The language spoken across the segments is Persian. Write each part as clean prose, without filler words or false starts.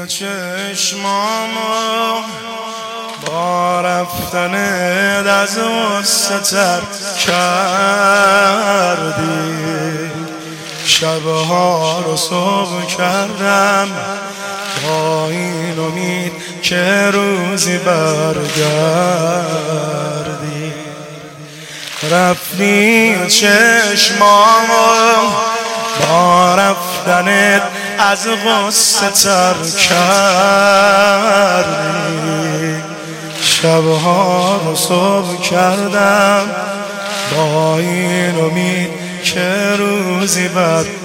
چشمامو با رفتنت از غصه تر کردی، شبها رو صبح کردم با این امید که روزی برگردی. رفتی چشمامو با رفتنت از غصه تر کردی، شبها رو صبح کردم با این امید که روزی برگردی.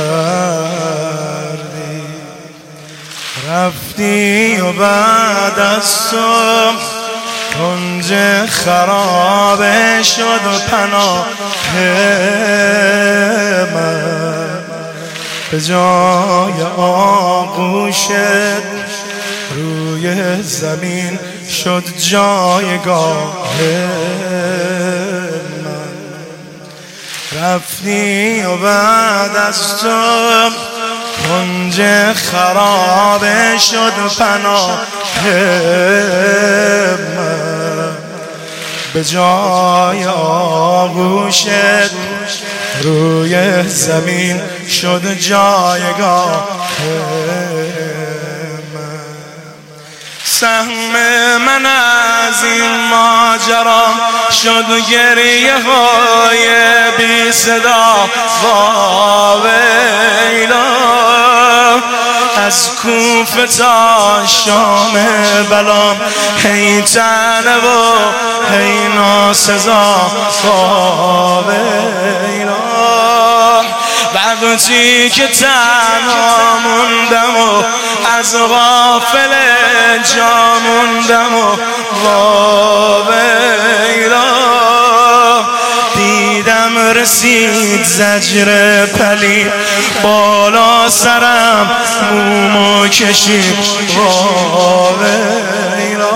رفتی و بعد از تو کنج خرابه شد و پناه من، به جای آغوشت روی زمین شد جایگاه من. رفتی و بعد از تو کنج خرابه شد پناه من، به جای آغوشت روی زمین شد جایگاه من. سهم من از این ماجرا شد گریه های بی صدا و ویلا، از کوفه تا شام بلام هی تنه و هی ناسزا و ویلا. وقتی که تنها موندم و از غافل جا موندم و ویلا، دیدم رسید زجر پلی بالا سرم مومو کشید ویلا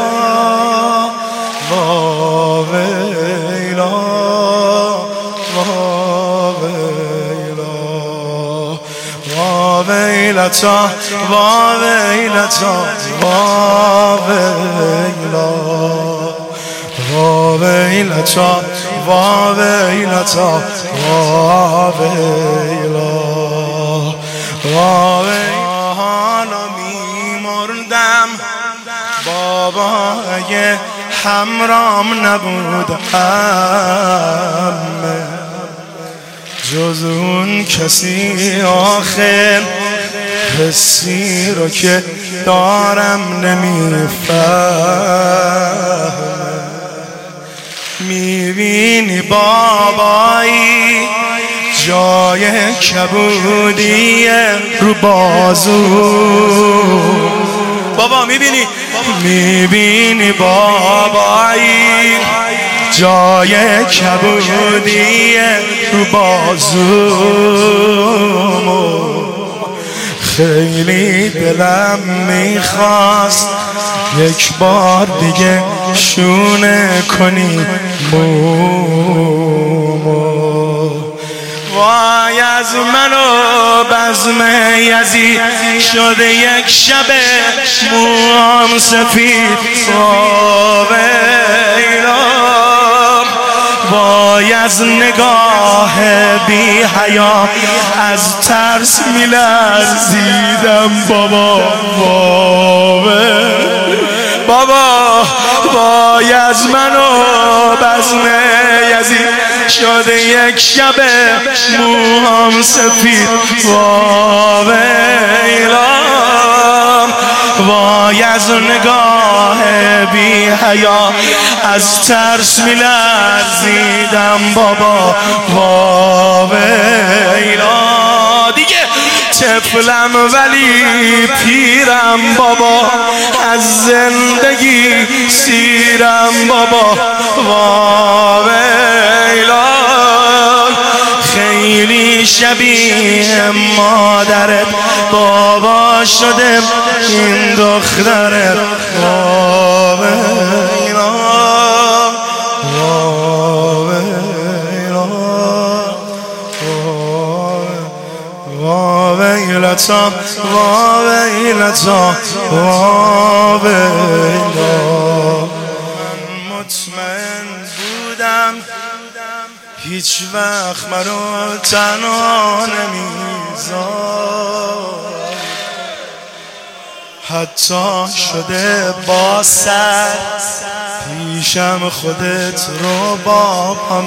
ویلا ویلتا ویلتا ویلا ویلتا ویلتا ویلا. حالا میمردم بابا اگه همرام نبود همه، جز اون کسی آخر حسی رو که دارم نمیفهمه. میبینی بابایی جای کبودی رو بازو، بابا میبینی بابایی جای کبودی رو بازومو. خیلی دلم میخواست یک بار دیگه شونه کنی مومو. وای از من و بزم یزید شد یک شب موام سفید ویلا. وای از نگاه بی حیا از ترس میلرزیدم بابا وای از من و بزم یزید شد یک شب موهام سفید ویلا. وای از نگاه بی حیا از ترس میلرزیدم بابا ویلا. دیگه طفلم ولی پیرم بابا، از زندگی سیرم بابا ویلا. خیلی شبیه مادرت بابا شده این دخترت ویلا ویلا ویلتا مطمئن بودم هیچ وقت منو تنها نمیذار، حتی شده با سر پیشم خودت رو با پا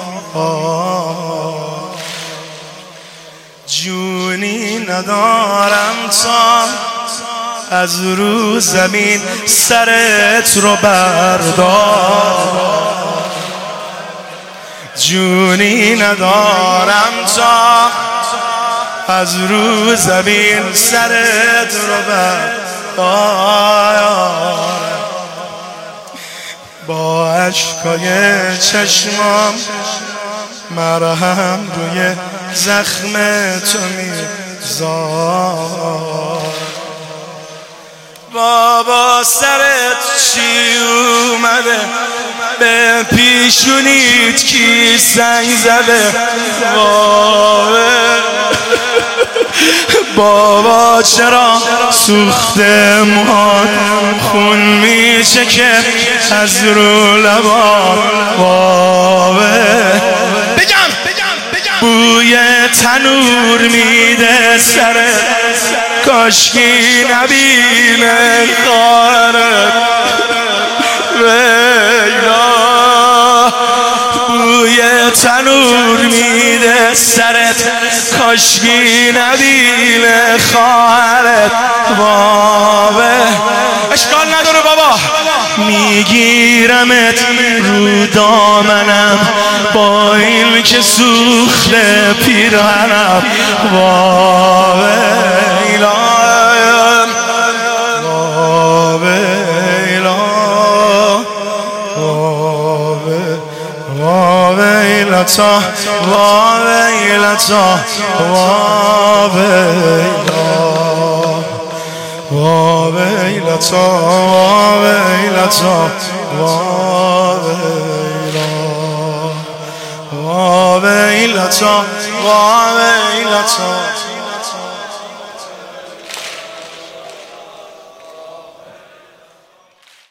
می‌آر. جونی ندارم تا از رو زمین سرت رو بردار، جونی ندارم تا از رو زمین سرت رو بردار. با اشکای چشمام مرهم روی زخم تو میذار. بابا سرت چی اومده؟ به پیشونیت کی سنگ زده؟ بابا چرا سوخته موهات خون میچکه از رو لبات؟ بوی تنور میده سرت، کاشکی نبینه خواهرت. بوی تنور میده سرت، کاشکی نبینه خواهرت. اشکال نداره بابا، میگیرمت رو دامنم با این که سوخته پیرهنم. ویلتا